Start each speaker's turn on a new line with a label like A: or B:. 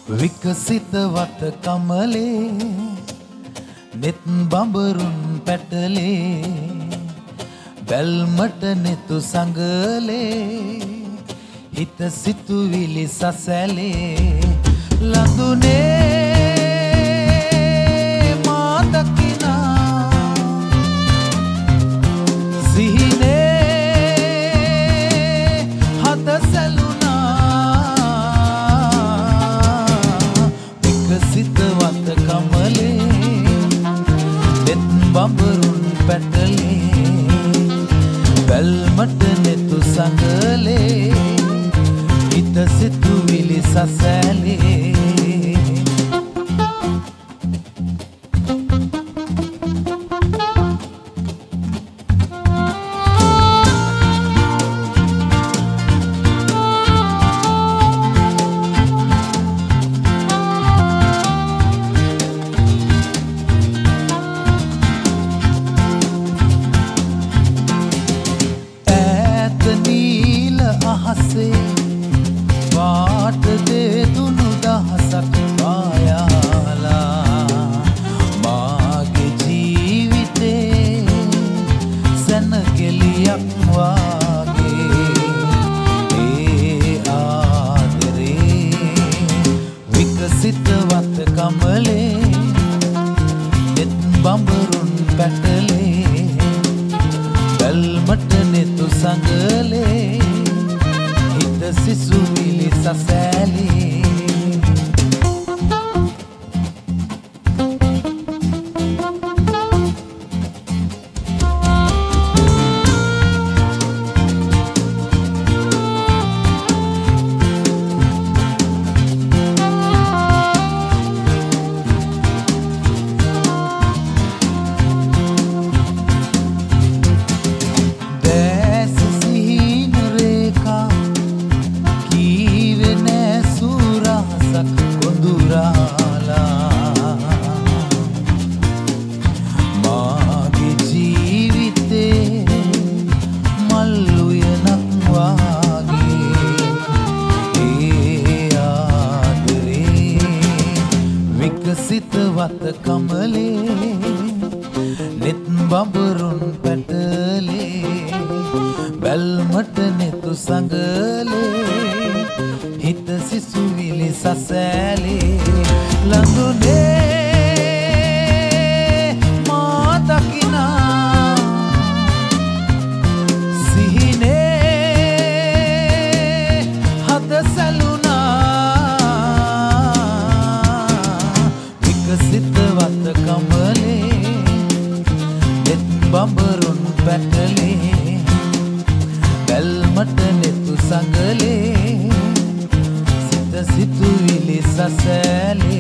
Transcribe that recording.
A: විකසිත වත කමලේ නෙත් බඹරුන් පැටලේ බැල්මට නෙතු සඟලේ හිත සිතුවිලි සසැලේ ලඳුනේ මා දකිනා සිහිනේ හද සැලුනා විකසිත වත කමලේ නෙත් බඹරුන් පැටලේ බැල්මට නෙතු සඟලේ හිත සිතුවිලි සසැලේ පාට දෙදුණු දහසක් පායාලා මාගේ ජීවිතේ සැනකෙලියක් වාගේ ඒ ආදරේ විකසිත වත කමලේ නෙත් බඹරුන් පැටලේ බැල්මට නෙතු සඟලේ සිසුවිලි සසැලේ මාගේ ජීවිතේ මල්ලුයනක් වාගේ ඒ ආදරේ විකසිත වත කමලේ නෙත් බඹරුන් පැටලේ බැල්මට නෙතු සඟලේ හිත සිසුවිලි සසැලේ ලඳුනේ මා දකිනා සිහිනේ හද සැලුනා විකසිත වත කමලේ නෙත් බඹරුන් පැටලේ බැල්මට නෙතු සඟලේ සිතුවිලි සසැලේ